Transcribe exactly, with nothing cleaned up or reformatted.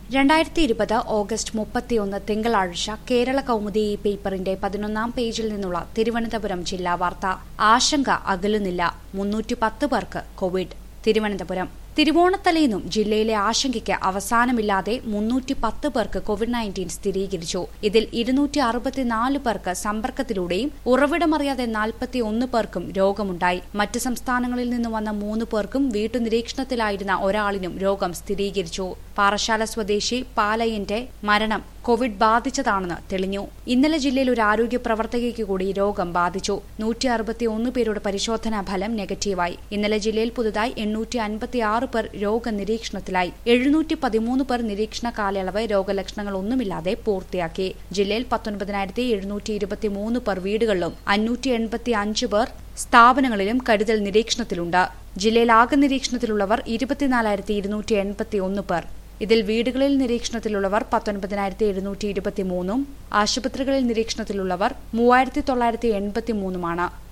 രണ്ടായിരത്തി ഇരുപത് ഓഗസ്റ്റ് മുപ്പത്തിയൊന്ന് തിങ്കളാഴ്ച കേരള കൗമുദി പേപ്പറിന്റെ പതിനൊന്നാം പേജിൽ നിന്നുള്ള തിരുവനന്തപുരം ജില്ലാ വാർത്ത. ആശങ്ക അകലുന്നില്ല, മുന്നൂറ്റി പത്ത് പേർക്ക് കോവിഡ്. തിരുവനന്തപുരം തിരുവോണത്തലേന്നും ജില്ലയിലെ ആശങ്കയ്ക്ക് അവസാനമില്ലാതെ മുന്നൂറ്റി പത്ത് പേർക്ക് കോവിഡ് നയൻറ്റീൻ സ്ഥിരീകരിച്ചു. ഇതിൽ ഇരുന്നൂറ്റി അറുപത്തിനാല് പേർക്ക് സമ്പർക്കത്തിലൂടെയും ഉറവിടമറിയാതെ നാൽപ്പത്തി ഒന്ന് പേർക്കും രോഗമുണ്ടായി. മറ്റ് സംസ്ഥാനങ്ങളിൽ നിന്ന് വന്ന മൂന്ന് പേർക്കും വീട്ടുനിരീക്ഷണത്തിലായിരുന്ന ഒരാളിനും രോഗം സ്ഥിരീകരിച്ചു. പാറശാല സ്വദേശി പാലയന്റെ മരണം കോവിഡ് ബാധിച്ചതാണെന്ന് തെളിഞ്ഞു. ഇന്നലെ ജില്ലയിൽ ഒരു ആരോഗ്യ പ്രവർത്തകയ്ക്ക് കൂടി രോഗം ബാധിച്ചു. നൂറ്റി അറുപത്തി ഒന്ന് പേരുടെ പരിശോധനാ ഫലം നെഗറ്റീവായി. ഇന്നലെ ജില്ലയിൽ പുതുതായി എണ്ണൂറ്റി അൻപത്തിയാറ് പേർ രോഗനിരീക്ഷണത്തിലായി. എഴുന്നൂറ്റി പതിമൂന്ന് പേർ നിരീക്ഷണ കാലയളവ് രോഗലക്ഷണങ്ങൾ ഒന്നുമില്ലാതെ പൂർത്തിയാക്കി. ജില്ലയിൽ പത്തൊൻപതിനായിരത്തി എഴുന്നൂറ്റി ഇരുപത്തിമൂന്ന് പേർ വീടുകളിലും അഞ്ഞൂറ്റി എൺപത്തി അഞ്ച് പേർ സ്ഥാപനങ്ങളിലും കരുതൽ നിരീക്ഷണത്തിലുണ്ട്. ജില്ലയിൽ ആകെ നിരീക്ഷണത്തിലുള്ളവർ ഇരുപത്തിനാലായിരത്തി ഇരുന്നൂറ്റി എൺപത്തി ഒന്ന് പേർ. ഇതിൽ വീടുകളിൽ നിരീക്ഷണത്തിലുള്ളവർ പത്തൊൻപതിനായിരത്തി എഴുന്നൂറ്റി ഇരുപത്തിമൂന്നും ആശുപത്രികളിൽ നിരീക്ഷണത്തിലുള്ളവർ മൂവായിരത്തി തൊള്ളായിരത്തി എൺപത്തിമൂന്നുമാണ്.